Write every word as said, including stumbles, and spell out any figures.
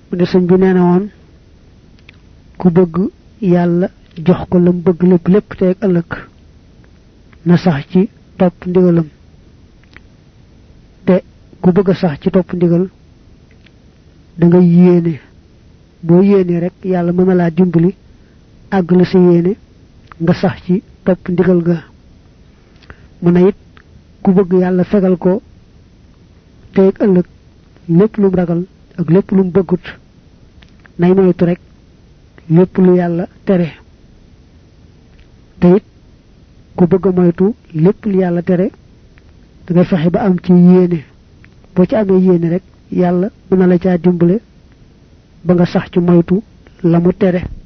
mu ne sëñ bi neena woon ku bëgg yàlla jox ko lam bëgg lépp lépp te ak ëllëg na sax ci topp ndigalam te ku bëgg sax ci topp ndigal da nga yéene boo yéene rek yàlla mën na laa dimbali àgg la sa yéene nga sax ci topp ndigal ga mu ne it ku bëgg yàlla fegal ko te ak ëllëg lépp lu ragal ak lépp lu bëggut nay moytu rek lépp lu yàlla tere te it ku bëgg moytu lépp lu yàlla tere da ngay fexe ba am ci yéene boo ci amee yéene rek yàlla mën na la caa dimbale ba nga sax ci moytu la mu tere